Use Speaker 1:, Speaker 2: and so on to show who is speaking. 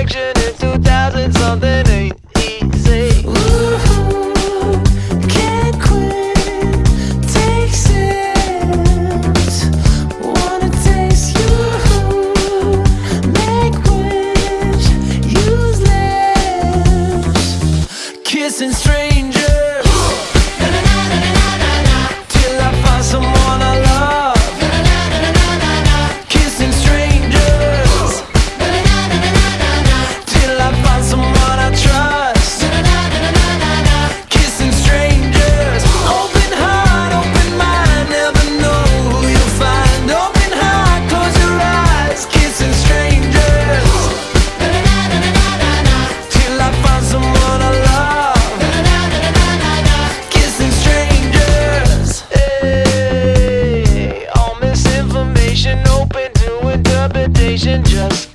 Speaker 1: perfection in 2000 something ain't easy.
Speaker 2: Ooh, can't quit, take sips, wanna taste you, make wish, use lips, kissing strangers till I find someone I love. Kissing strangers till I find someone I trust. Kissing strangers, open heart, open mind, never know who you'll find. Open heart, close your eyes. Kissing strangers till I find someone I love. Kissing strangers, hey, all misinformation open to interpretation. Just